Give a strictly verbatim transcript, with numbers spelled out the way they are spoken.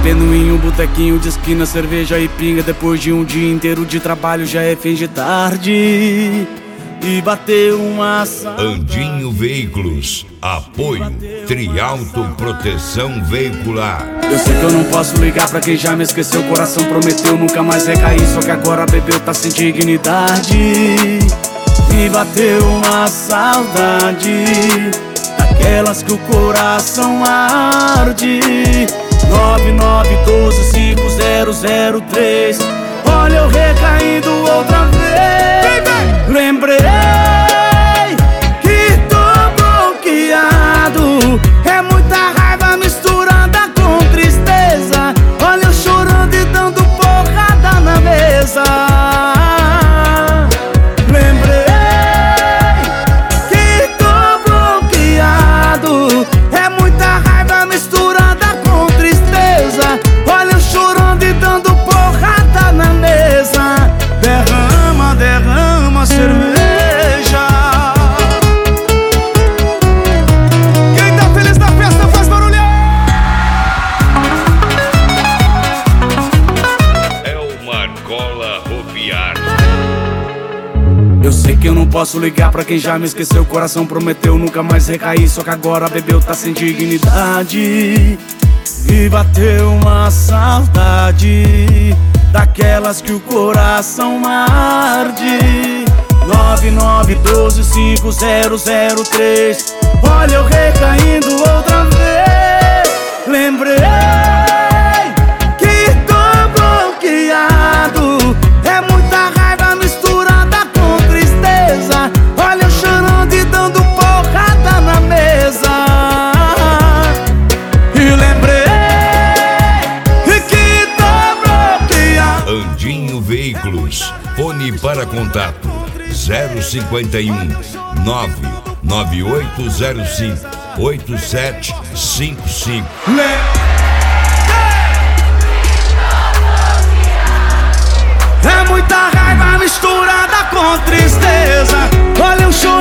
Bebendo em um botequinho de esquina, cerveja e pinga. Depois de um dia inteiro de trabalho já é fim de tarde e bateu uma saudade. Andinho Veículos, apoio Trialto Proteção Veicular. Eu sei que eu não posso ligar pra quem já me esqueceu. O coração prometeu nunca mais recair, só que agora bebeu, tá sem dignidade e bateu uma saudade, daquelas que o coração arde. Nove nove um dois cinco zero zero três. Olha eu recaindo outra vez. Lembrei que tô bloqueado. É muita raiva misturada com tristeza. Olha eu chorando e dando porrada na mesa. Lembrei que tô bloqueado. É muita raiva misturada com tristeza. Olha eu chorando e dando porrada na mesa. Derrama, derrama cerveja. Quem tá feliz na festa faz barulho. É o Marcola Ropiar. Eu sei que eu não posso ligar pra quem já me esqueceu. O coração prometeu nunca mais recair, só que agora bebeu, tá sem dignidade e bateu uma saudade, daquelas que o coração arde. Nove nove um dois cinco zero zero três. Olha eu recaindo outra vez. Lembrei que tô bloqueado. É muita raiva misturada com tristeza. Olha eu chorando e dando porrada na mesa. E lembrei que tô bloqueado. Andinho Veículos, fone para contato zero cinquenta e um nove nove oito zero cinco oito sete cinco cinco. É muita raiva misturada com tristeza. Olha eu chorando